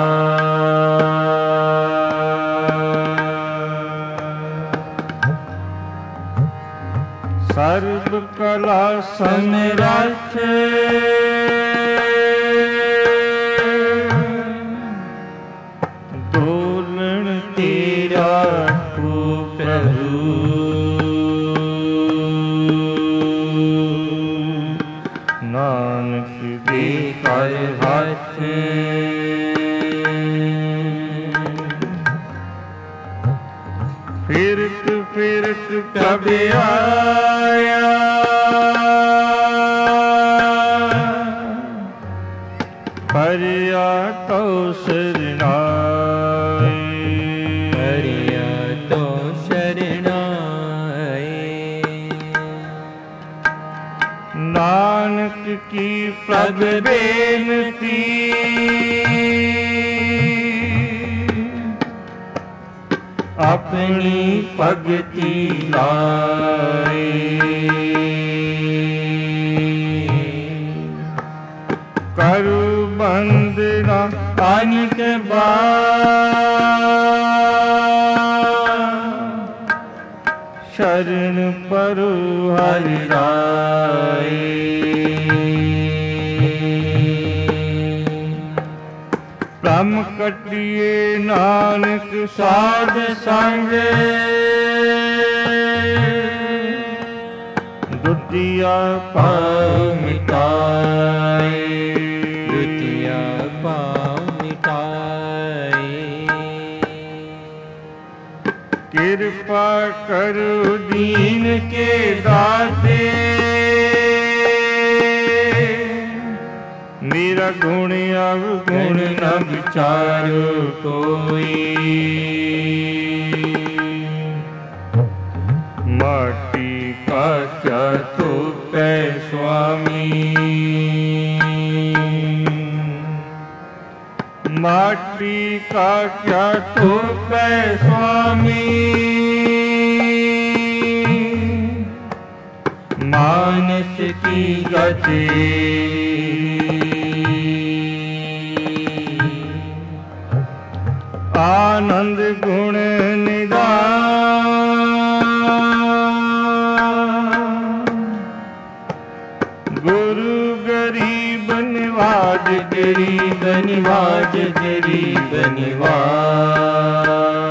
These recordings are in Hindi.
सर्व कला समरथ दोलन तेरा को प्रभु नानक दे कर हाथ फिरत फिरत कब आया परिया तो शरणाए परिया तो शरणाए नानक की प्रभ बेनती अपनी भगति लाए करु बंदना अनित शरण परु हरि राय ब्रह्म कटिए नानक साध संग दुतिया पाव मिटाए द्वितीया पाव मिटाए कृपा करो दीन के दाते मेरा गुण अवगुण न विचारो कोई माटी का क्या तो पै स्वामी माटी का क्या तो पै स्वामी मानस की गति आनंद गुण निदान गुरु गरीब निवाज गरीब निवाज गरीब निवाज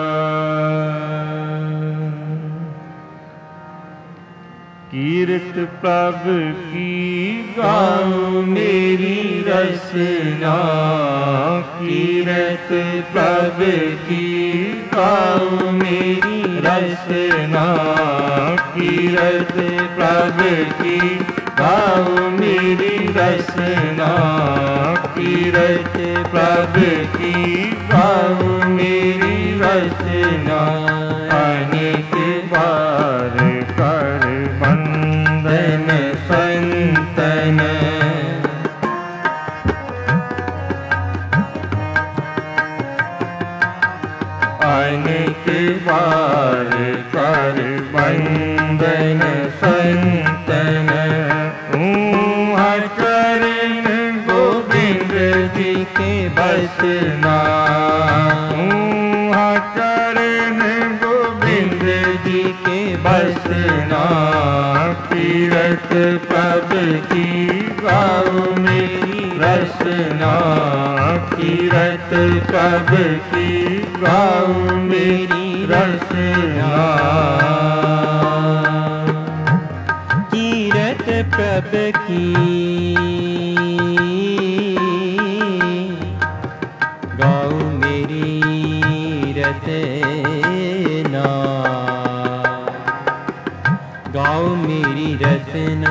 कीरत प्रभ की गाओ मेरी रसना कीरत प्रभ की गाओ मेरी रसना कीरत प्रभ की गाओ मेरी रसना कीरत प्रभ की गाओ मेरी रसना अनेक बार कर बंदन संतन अनेक बार कर बंदन संतन चरण गोविंद जी के बसना चरण गोविंद जी के बसना कीरत प्रभ की गाओ मेरी रसना कीरत प्रभ की गाओ मेरी रसना कीरत प्रभ की गाओ मेरी रचना गाओ मेरी रचना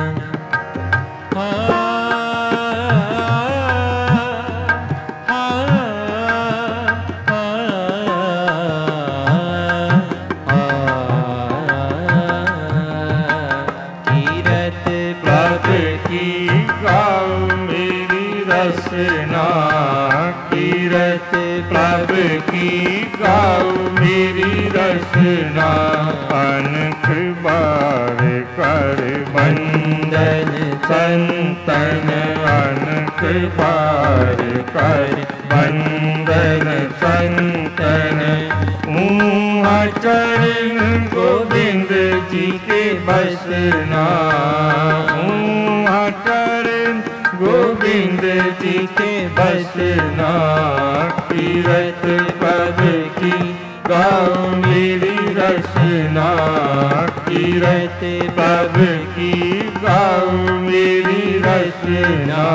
रसना कीरत प्रभ की गाओ मेरी रसना अनख बार कर बंदन संतन अनख बार कर बंदन संतन। ऊहा चरण गोविंद जी के बसना, ऊहा चरण गोविंद जी के बसना। तीरथ पद की गाओ मेरी रसना, तीरथ पद की गाओ मेरी रसना।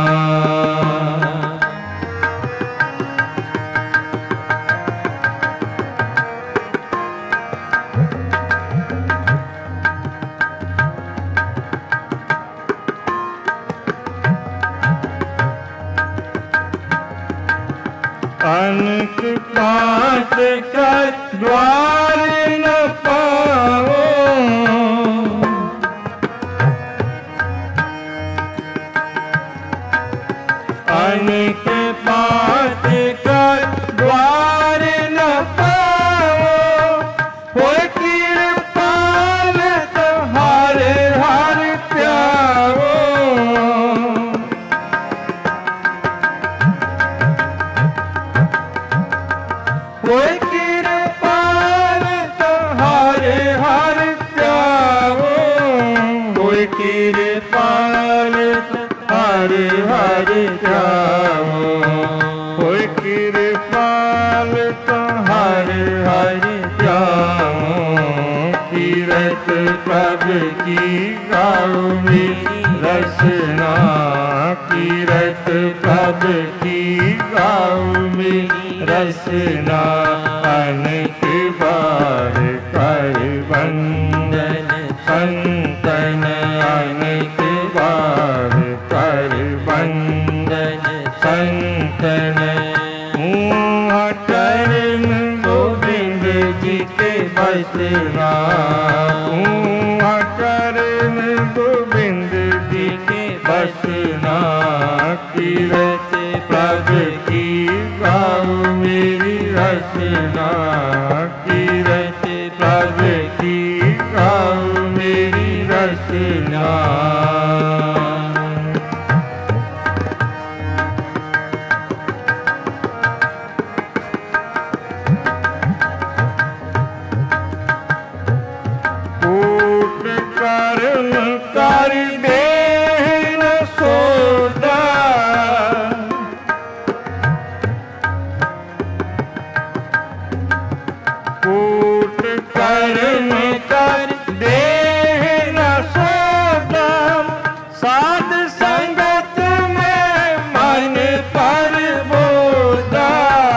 अनक पात कर द्वार न पाओ, अनक पात कर द्वार न पाओ। हो कृपाल तुम्हारे हर प्याओ, कोई कृपाल तुम्हारे हर प्याओ, कोई कृपाल तुम्हारे हर प्याओ, कोई कृपाल तुम्हारे हर प्याओ। तीरथ पद की गाओ मेरी रसना, तीरथ पद की गाओ मेरी रसना। अनेक बार कर बंदन संतन, अनेक बार कर बंदन संतन। ऊहा चरण गोविंद जी के बसना, ऊहा चरण गोविंद जी के बसना। तीरथ पद की गाओ मेरी रसना, तीरथ पद की गाओ मेरी रसना। कूट कर्म कर देह न सोदा, कूट कर्म कर देह न सोदा। साध संगत में मन पर बोधा,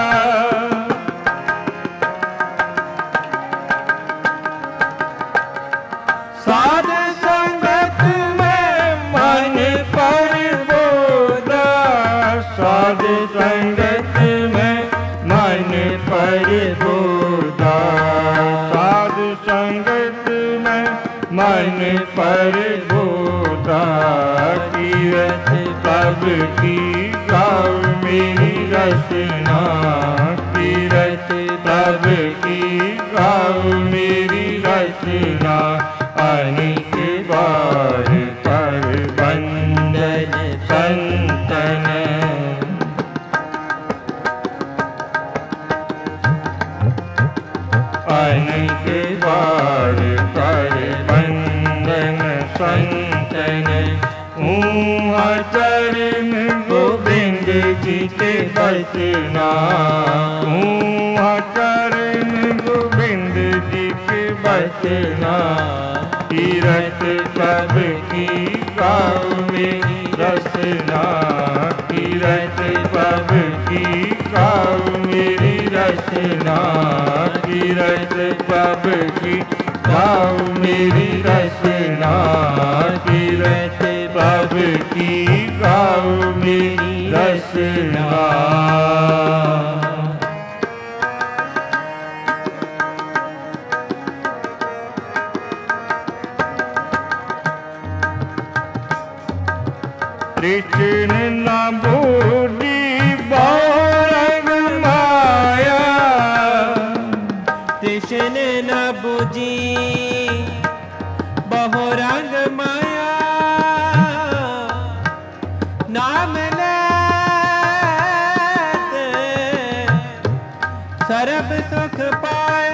साध संगत में मन पर बोधा, साध संगत में मन पर बोधा, साध संगत में मन पर बोधा। तीरथ पद की गाओ मेरी रसना, तीरथ पद की गाओ मेरी रसना। अनेक बार कर बंदन संतन, अनेक बार कर बंदन संतन। ऊहा चरण गोविंद जी के बसना, ऊहा चरण गोविंद जी के बसना। तीरथ पद की गाओ मेरी रसना, तीरथ पद की गाओ मेरी रसना। तीरथ पद की गाओ मेरी रसना, तीरथ पद की गाओ मेरी रसना। कृष्ण न बूढ़ी बहुरंग माया, कृष्ण न बुझी बहुरंग माया। नाम सरब सुख पाया।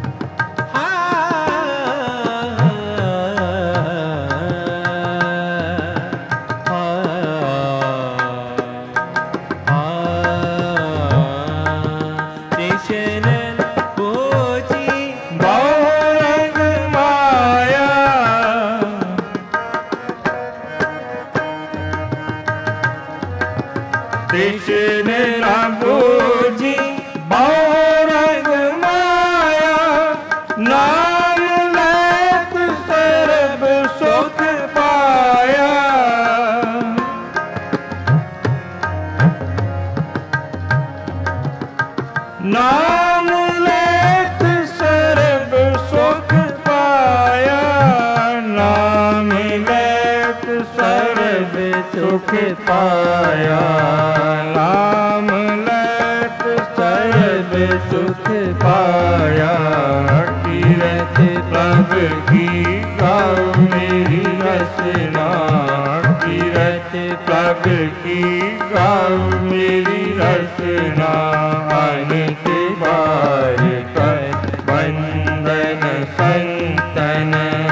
कृष्ण न बूझी बहुरंग माया, नाम लेत सर्ब सुख पाया। नाम लेत सर्ब सुख पाया, नाम लेत सर्ब सुख पाया। नाम लेत सर्ब सुख पाया। कीरत प्रभ की गाओ मेरी रसना, कीरत प्रभ की गाओ मेरी रसना। अनेक बार कर बंदन संतन,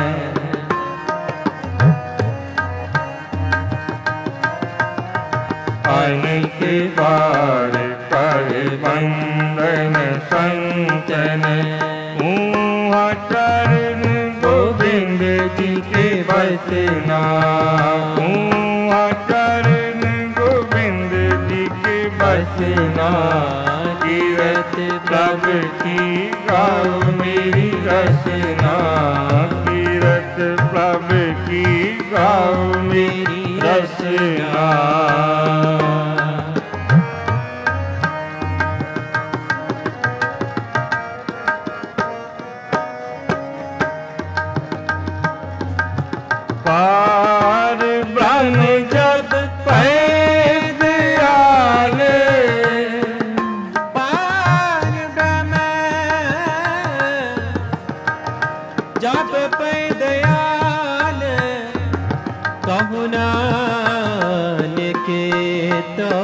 अनेक बार कर बंदन संतन। ऊहा चरण गोविंद जी के बसना, ऊहा चरण गोविंद जी के बसना। कीरत प्रभ की गाओ मेरी रसना, कीरत प्रभ की गाओ मेरी रसना। पार ब्रह्म जब पै दयाल, पार ब्रह्म जब पै दयाल। कहु नानक तो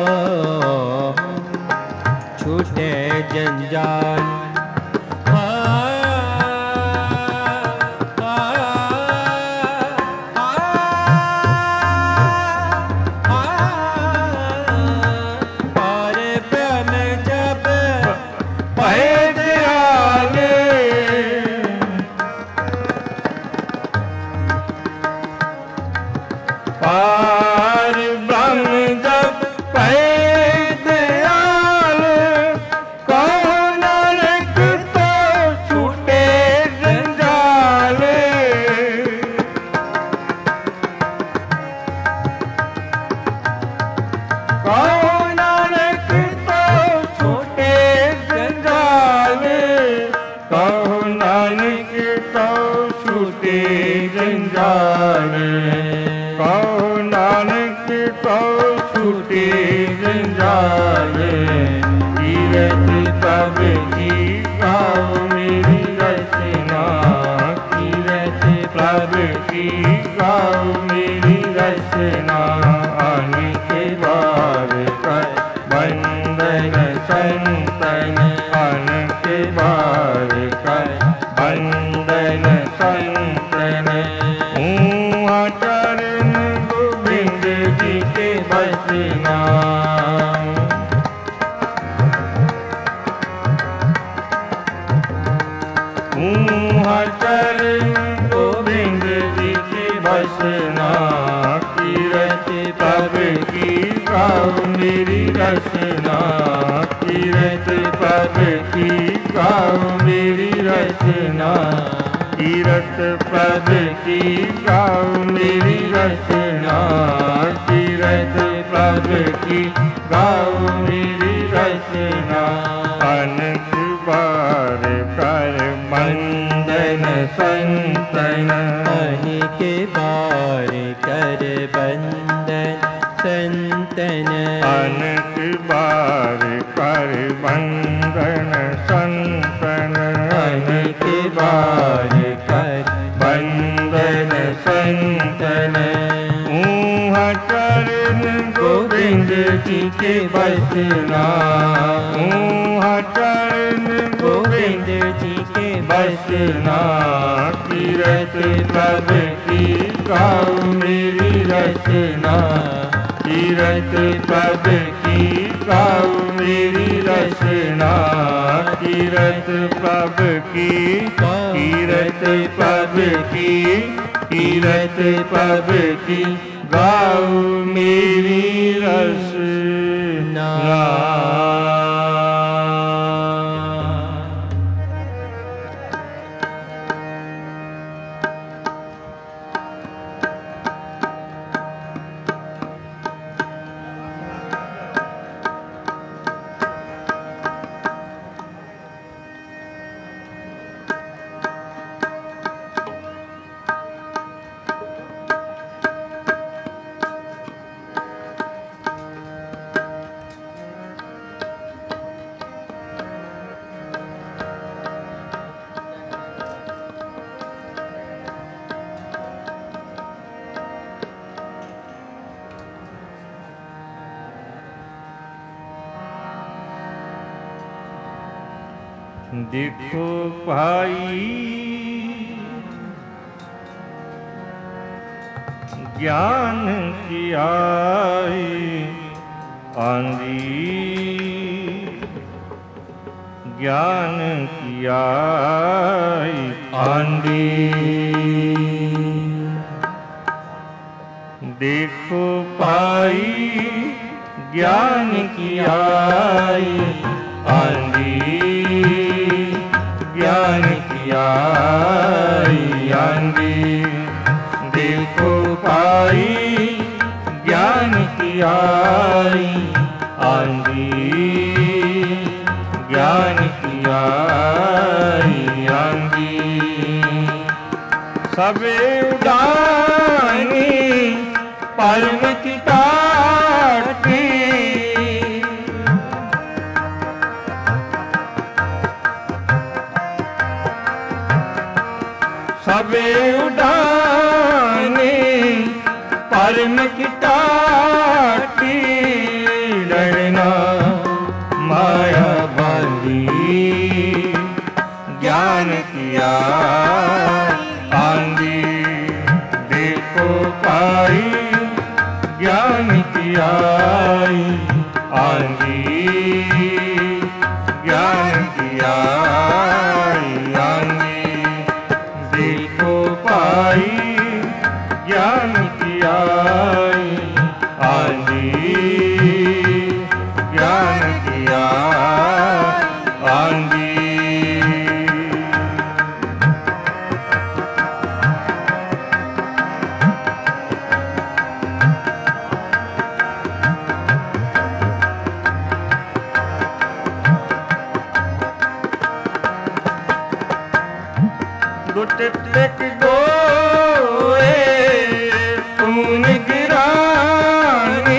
छूटे जंजाल। पार ब्रह्म जब पै दयाल, कहो नानक तो छूटे जंजाल। कहो नानक तो छूटे जंजाल, कहो नानक तो छूटे जंजाल। कहो नानक तो छूटे जंजाल। कीरत प्रभ की गाओ मेरी रसना, कीरत प्रभ की गाओ मेरी रसना। अनेक बार कर बंदन संतन, अनेक बार कर बंदन संतन। ऊहा चरण गोविंद जी के बसना, ऊहा चरण गोविंद जी के बसना। कीरत प्रभ की गाओ मेरी रसना, कीरत प्रभ की गाओ मेरी रसना। कीरत प्रभ की गाओ मेरी रसना, कीरत प्रभ की गाओ मेरी रसना। अनेक बार कर बंदन संतन, अनेक बार कर बंदन संतन। अनेक बार कर बंदन संतन, अनेक बार कर बंदन संतन। ऊहा चरण गोविंद जी के बसना, ऊहा चरण बसना। कीरत प्रभ की गाऊं मेरी रचना। कीरत प्रभ की गाऊं मेरी रचना। कीरत प्रभ की, कीरत प्रभ की, कीरत प्रभ की गाऊं मेरी रचना। देखो भाई ज्ञान की आई आंधी, ज्ञान की आई आंधी। देखो भाई ज्ञान की आई आंधी, ज्ञान की आई आंधी। देखो भाई ज्ञान की आई आंधी, ज्ञान की आई आंधी। सबे उड़ानी परम की टाटी, सबे उड़ाने परम की टाटी। डरना माया बांधी, ज्ञान की आंधी। देखो भाई ज्ञान की आई आंधी, ज्ञान की आई आंधी। देखो भाई ज्ञान की आई आंधी, ज्ञान की आई आंधी। टिक दोए तून गिरानी,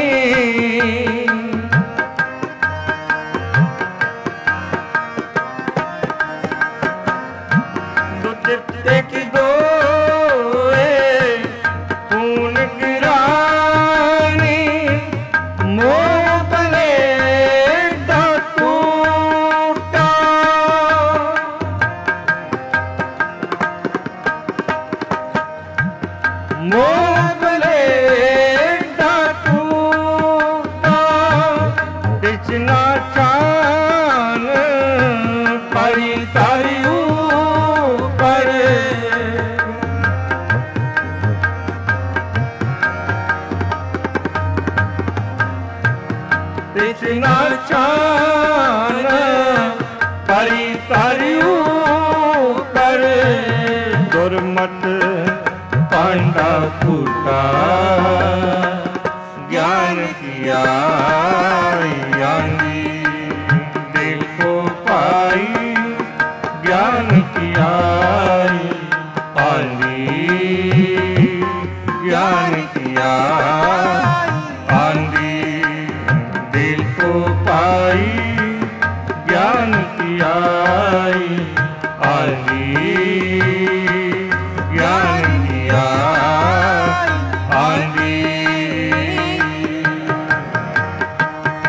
टिक दोए तून गिरानी। मोह भले टूटा, मोह भले टूटा। बिचना चान परी तारी ऊपर, बिचना चान परी तारी ऊपर। दुर्मत पांडा फूटा, ज्ञान की आई आंधी। देखो भाई ज्ञान की आई आंधी, ज्ञान की आई आंधी। देखो भाई ज्ञान की आई आंधी, ज्ञान की आई आंधी।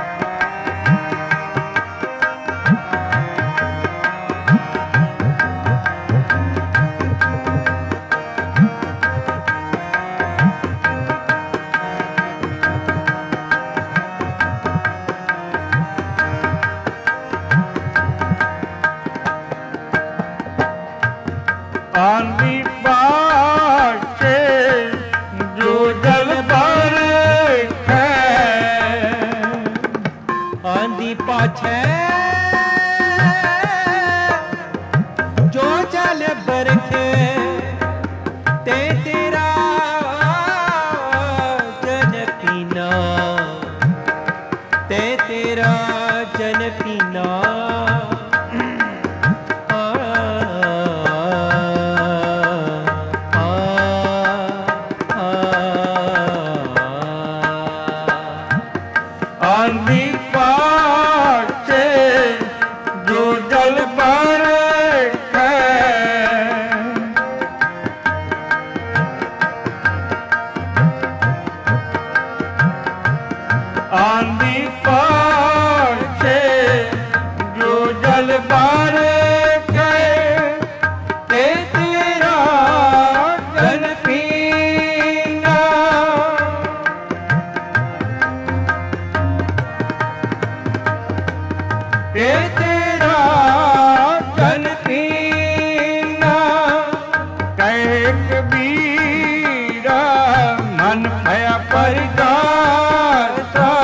के तेरा जन पीना, कहे कबीरा मन भया परगासा।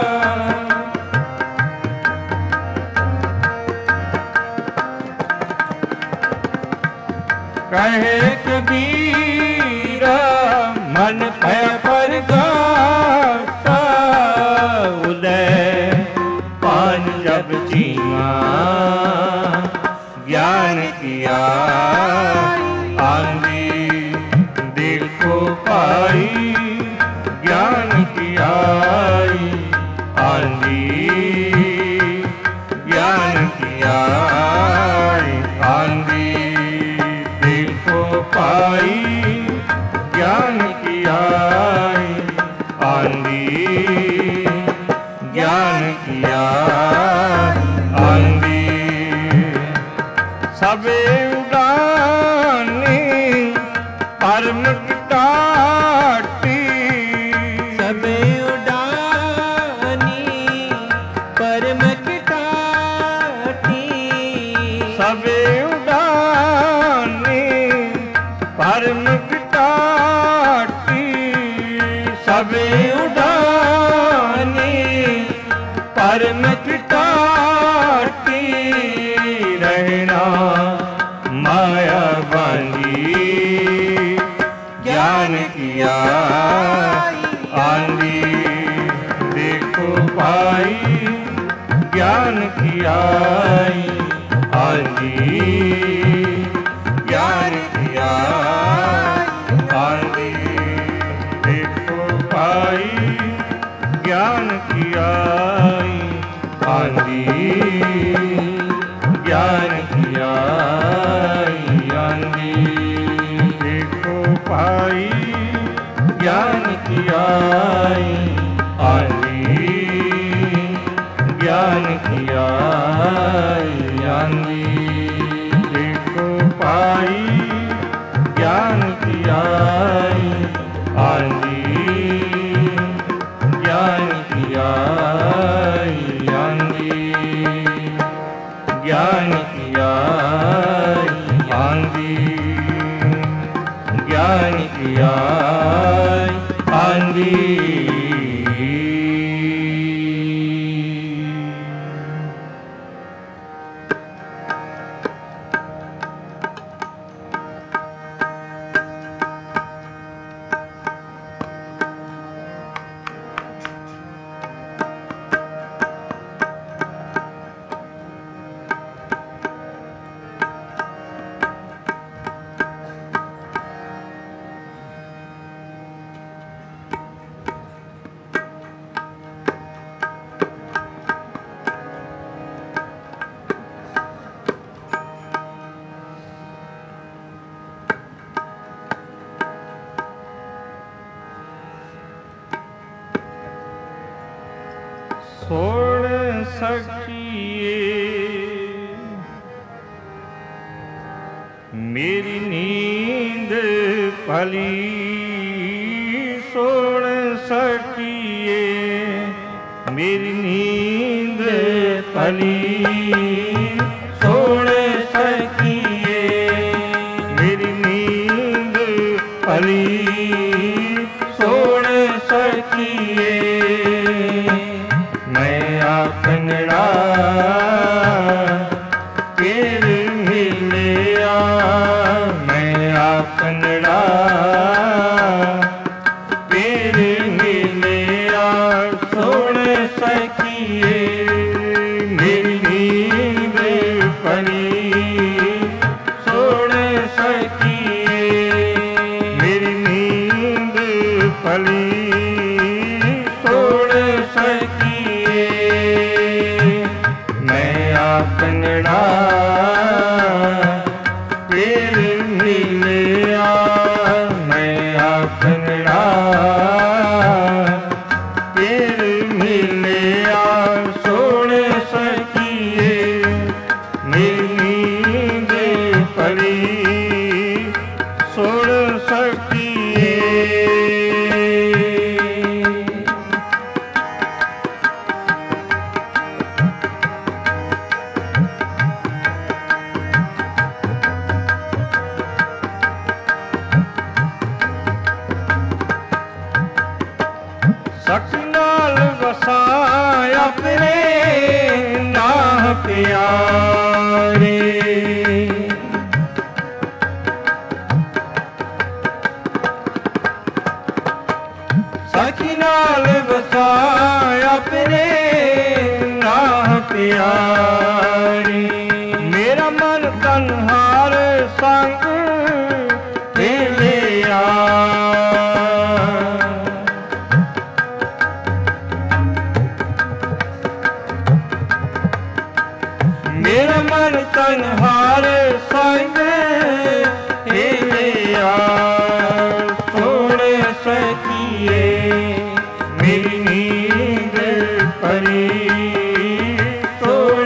कहे कबीरा मन भया परगासा। उदय पान जब जीवा ज्ञान किया, आंधी दिल को पाई ज्ञान किया। आंधी ज्ञान किया, आंधी दिल को पाई ज्ञान किया। आंधी ज्ञान किया, आंधी सबे उड़ानी परम टाटी। सबे उड़ानी परम टाटी। सबे उड़ानी परम टाटी। सबे उड़ानी परम टाटी। रहना माया बांधी ज्ञान किया। आंधी देखो पाई ज्ञान किया। आंधी ज्ञान किया। आंधी देखो पाई ज्ञान किया। आंधी ज्ञान किया। आंधी देखो पाई ज्ञान किया। आंधी ज्ञान किया। आंधी देखो पाई ज्ञान किया। आंधी ज्ञान किया। आंधी ज्ञान किया। आंधी ज्ञान किया। आंधी छोड़ सकिए मेरी नींद पली। छोड़ सकिए मेरी नींद पली। छोड़ सकिए मेरी नींद पली। छोड़ सकिए मैं आपनड़ा केर मिलिया। मैं आपनड़ा केर मिलिया। सुन सकिए मेरी नींद पली। सुन सकिए मेरी नींद पली। सुन सकिए मैं आपनड़ा केर मिलिया। मैं आपनड़ा केर मिलिया। सुन सकिए मेरी नींद पली। सुन सकिए ਮੇਰਾ ਮਨ ਤਨ ਹਾਰ ਸੰਗ ਹਿਲਿਆ ਸੁਣ ਸਕੀਏ ਮੇਰੀ ਨੀਂਦ ਪਰੀ ਸੁਣ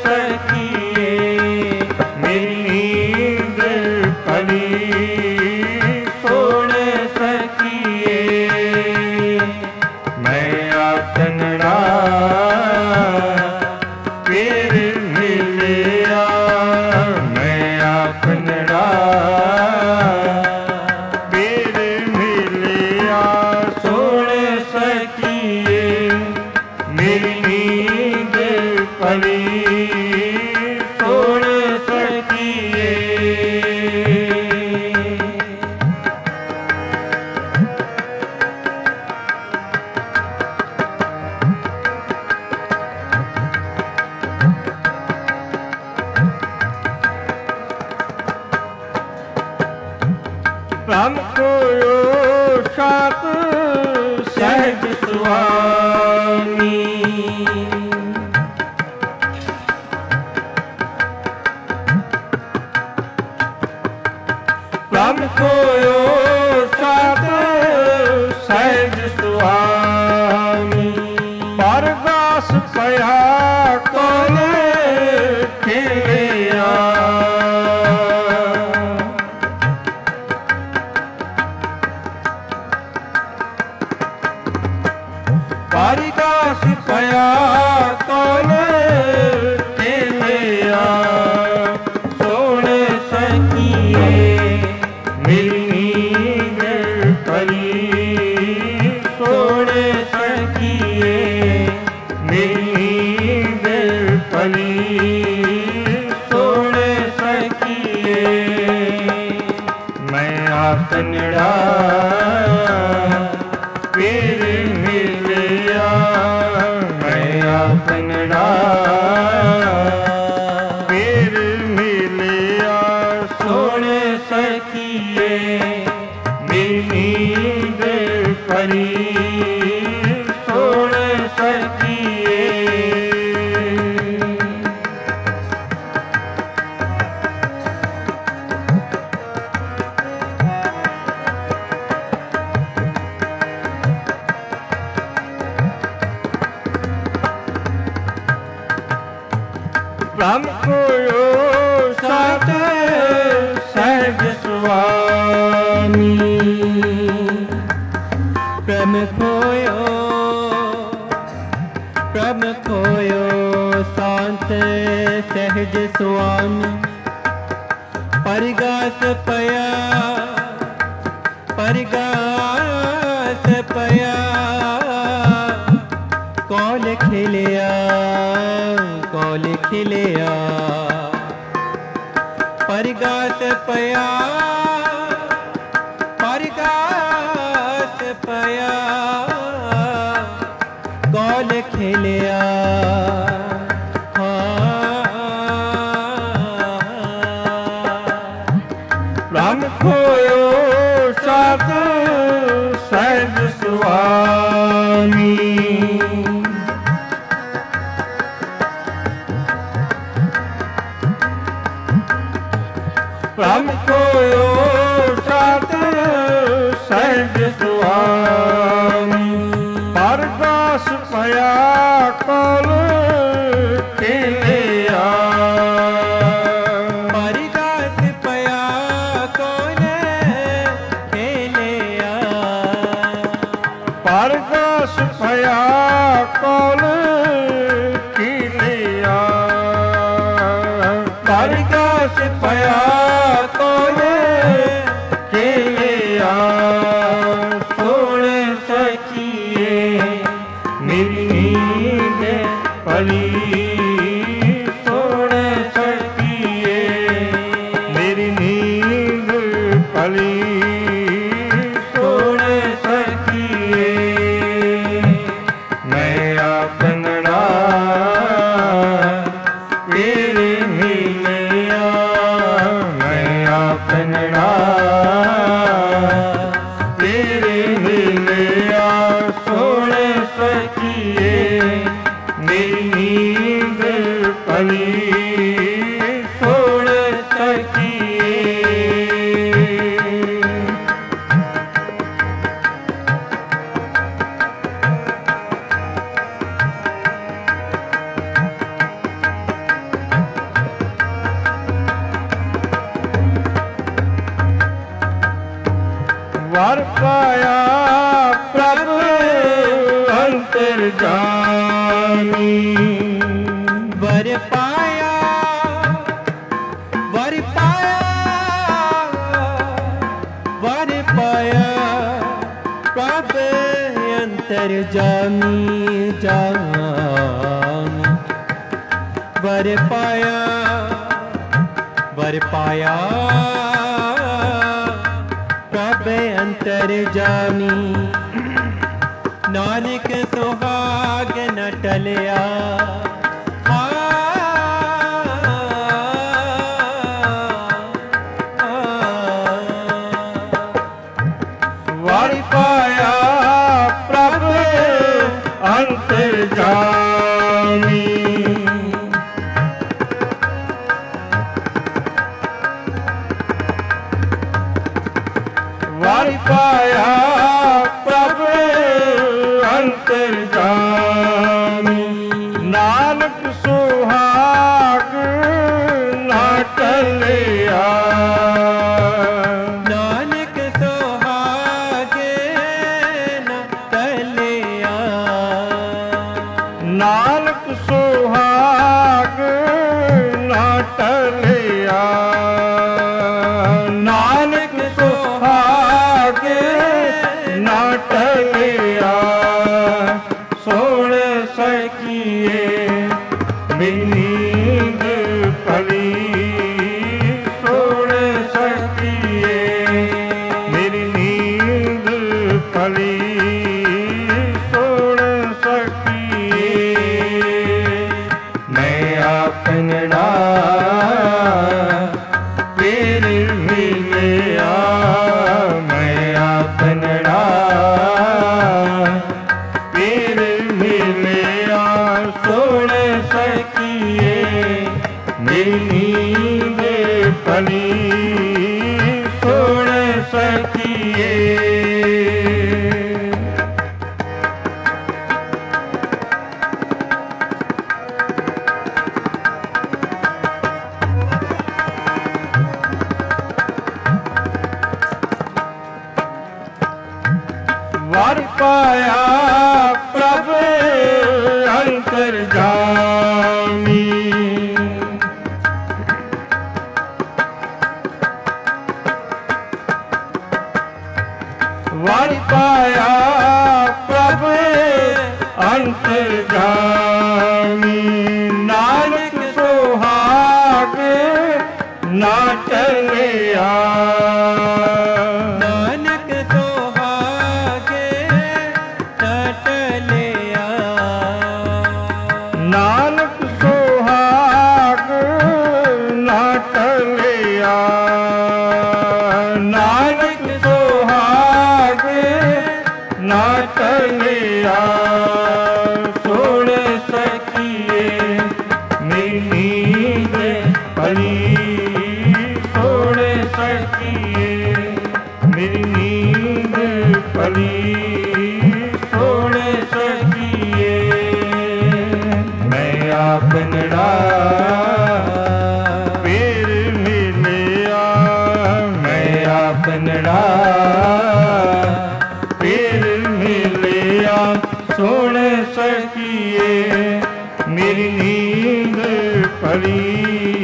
ਸਕੀਏ ਮੇਰੀ ਨੀਂਦ ਪਰੀ ਸੁਣ ਸਕੀਏ ਮੈਂ ਆਖਣੜਾ ਫਿਰ ਮਿਲਿਆ ਮੈਂ ਆਖਣੜਾ ਫਿਰ ਮਿਲਿਆ ਸੁਣ ਸਕੀਏ ਮੇਰੀ ਨੀਂਦ ਪਰੀ ਸੁਣ ਸਕੀਏ ਰਾਮ ਕੋਇ ਸਾਤ ਸਹਿਜ ਸੁਆਮੀ ਰਾਮ ਕੋਇ ਸਾਤ ਸਹਿਜ ਸੁਆਮੀ ਪਰਦਾਸ ਪਿਆ ਕੋਲ ਖਿਲਿਆ ਪਰਦਾਸ ਪਿਆ ਕੋਲ ਖਿਲਿਆ ਸੁਣ ਸਕੀਏ ਮੇਰੀ ਨੀਂਦ ਪਰੀ ਸੁਣ ਸਕੀਏ ਮੇਰੀ ਨੀਂਦ ਪਰੀ ਸੁਣ ਸਕੀਏ ਮੈਂ ਆਖਣੜਾ ਫਿਰ ਮਿਲਿਆ ਮੈਂ ਆਖਣੜਾ ਫਿਰ ਮਿਲਿਆ ਸੁਣ ਸਕੀਏ ਮੇਰੀ ਨੀਂਦ ਪਰੀ ਸੁਣ ਸਕੀਏ ਰਾਮ ਕੋਇ ਸਾਤ ਸਹਿਜ ਸੁਆਮੀ ਪ੍ਰਮ ਖੋਇਓ ਸ਼ਾਂਤ ਸਹਿਜ ਸੁਆਮੀ ਪਰਗਾਸ ਪਿਆ ਕੌਲ ਖਿਲਿਆ ਪਰਗਾਸ ਪਿਆ ਕੌਲ ਖਿਲਿਆ ਰਾਮ ਕੋਇ ਸਾਤ ਸਹਿਜ ਸੁਆਮੀ ਰਾਮ ਕੋਇ ਸਾਤ ਸਹਿਜ ਸੁਆਮੀ ਪਰਦਾਸ ਪਿਆ ਕੋਲ ਖਿਲਿਆ ਪਰਦਾਸ ਪਿਆ ਕੋਲ ਖਿਲਿਆ ਪਰਦਾਸ ਪਿਆ ਕੋਲ ਖਿਲਿਆ ਪਰਦਾਸ ਪਿਆ ਕੋਲ ਖਿਲਿਆ ਸੁਣ ਸਕੀਏ ਮੇਰੀ ਨੀਂਦ ਪਰੀ ਸੁਣ ਸਕੀਏ ਮੇਰੀ ਨੀਂਦ ਪਰੀ ਸੁਣ ਸਕੀਏ ਮੈਂ ਆਖਣੜਾ ਫਿਰ ਮਿਲਿਆ ਮੈਂ ਆਖਣੜਾ ਫਿਰ ਮਿਲਿਆ ਸੁਣ ਸਕੀਏ ਮੇਰੀ ਨੀਂਦ ਪਰੀ जानी। वर पाया वर पाया वर पाया प्रभ अंतर जामी जान। वर पाया प्रभ अंतर जामी। नानक सुहाग न टलिया वर पाया प्रभ अंतर जामी। वर पाया प्रभ अंतर जामी। नानक सुहाग न टलिया। नानक सुहाग न टलिया। नानक सुहाग न टलिया। नानक सुहाग न टलिया। सोण सखिए नींद पली। सोण सखिए मेरी नींद पली। सोण सखिए मैं आपनड़ा फिर मिलिया। मैं आपनड़ा फिर मिलिया। सोण सखिए मेरी नींद पली। सोण सखिए वर पाया प्रभ अंतर जामी। वर पाया प्रभ अंतर जामी। नानक सुहाग न टलिया। नानक सुहाग न टलिया। नानक सुहाग न टलिया। नानक सुहाग न टलिया। सोण सखिए मेरी नींद पली। सोण सखिए मेरी नींद पली। सोण सखिए मैं आपनड़ा फिर मिलिया। मैं आपनड़ा फिर मिलिया। सोण सखिए मेरी नींद पली।